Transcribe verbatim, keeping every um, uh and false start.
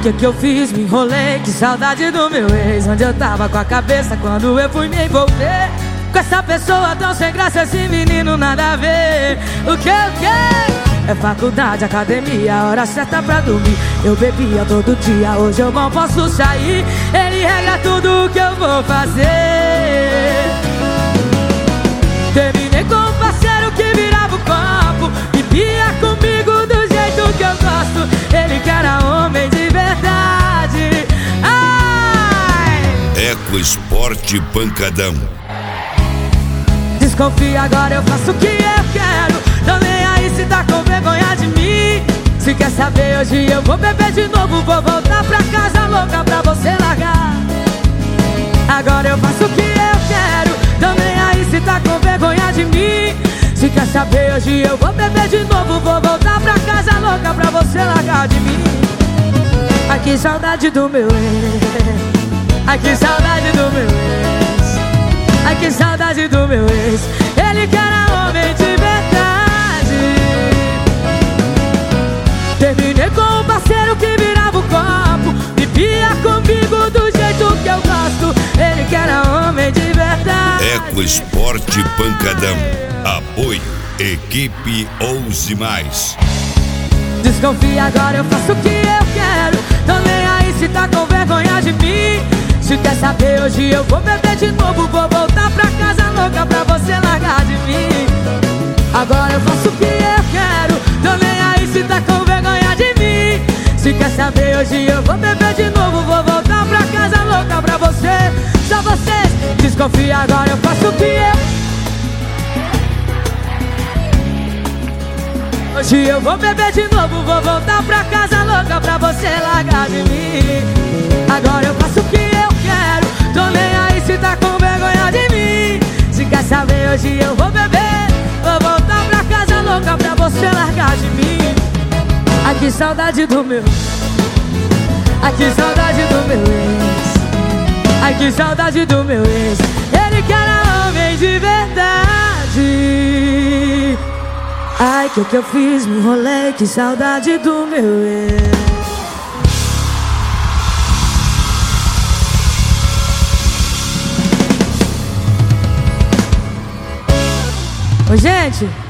que que eu fiz? Me enrolei, que saudade do meu ex. Onde eu tava com a cabeça quando eu fui me envolver com essa pessoa tão sem graça, esse menino nada a ver. O que, o que? É faculdade, academia, hora certa pra dormir. Eu bebia todo dia, hoje eu não posso sair. Ele regra tudo o que eu vou fazer. Terminei com um parceiro que virava o copo, vivia comigo do jeito que eu gosto. Ele que era homem de verdade. Ai! Ecoesporte Pancadão. Desconfia, agora eu faço o que eu quero. Tô nem aí se tá com vergonha de mim. Se quer saber, hoje eu vou beber de novo. Vou voltar pra casa louca pra você largar. Agora eu faço o que eu quero. Tô nem aí se tá com vergonha de mim. Se quer saber, hoje eu vou beber de novo. Vou voltar pra casa louca pra você largar de mim. Ai, que saudade do meu ex. Ai, que saudade do meu ex. Ai, que saudade do meu ex. Ele que era homem de verdade. Terminei com um parceiro que virava o copo, vivia comigo do jeito que eu gosto. Ele que era homem de verdade. Ecoesporte Pancadão. Apoio Equipe Ouse Mais. Desconfia, agora eu faço o que eu quero. Tô nem aí se tá com vergonha de mim. Se quer saber, hoje eu vou beber de novo. Vou voltar pra casa louca pra você largar de mim. Agora eu faço o que eu quero. Tô nem aí se tá com vergonha de mim. Se quer saber, hoje eu vou beber de novo. Vou voltar pra casa louca pra você. Só vocês. Desconfia, agora eu faço o que eu. Hoje eu vou beber de novo. Vou voltar pra casa louca pra você largar de mim. Agora eu faço o que eu quero. Tô nem aí se tá com vergonha de mim. Se quer saber, hoje eu vou beber. Vou voltar pra casa louca pra você largar de mim. Ai, que saudade do meu. Ai, que saudade do meu ex. Ai, que saudade do meu ex. Ele que era homem de verdade. Ai, que que eu fiz? Me enrolei, que saudade do meu ex. Ô, gente,